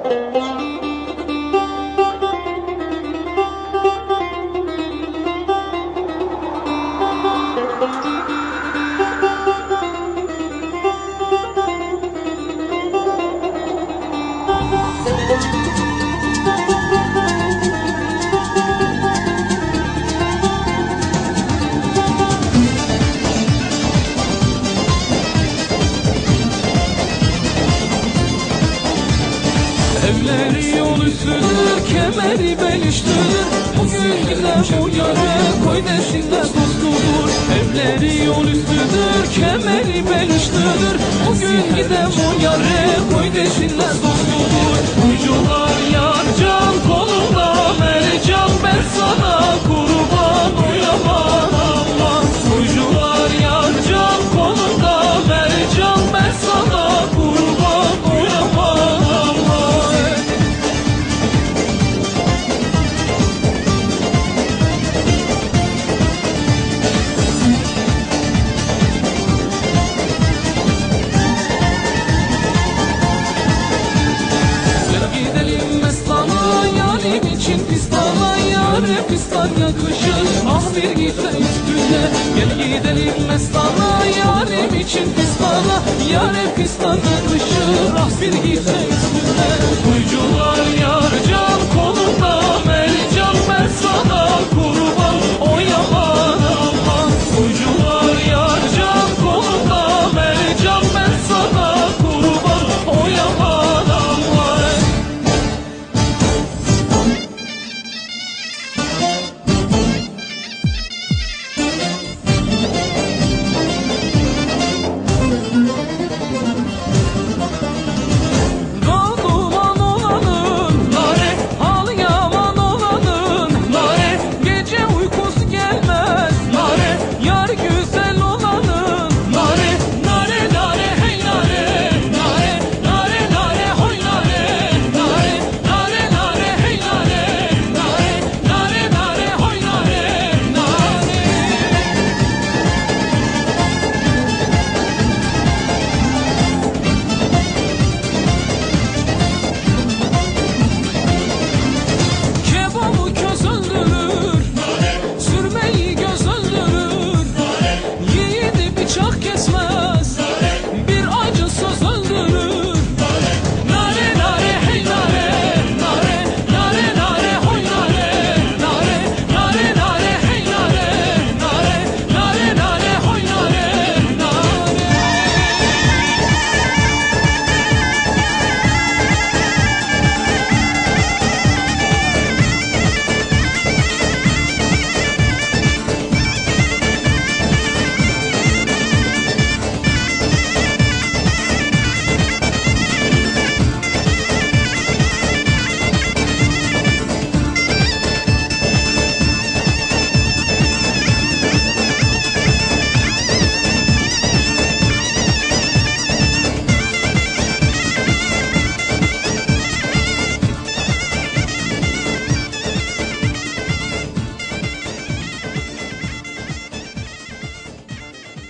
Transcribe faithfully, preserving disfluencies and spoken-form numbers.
Evleri yol üstüdür, kemeri bel üstüdür. Bugün giden bu yare koy desinler dostudur. Evleri yol üstüdür, kemeri bel üstüdür. Bugün giden bu yare koy desinler dostudur. Uycular yar can kolunda mercan, ben sana kurban uyamam aman. Uycular yar can kolunda mercan, ben sana kurban uyamam aman. Pistan yakışır, ah bir gitme üstüne. Gel gidelim mestana, yarim için pistana. Yâre pistan yakışır, ah bir gitme üstüne. Uycular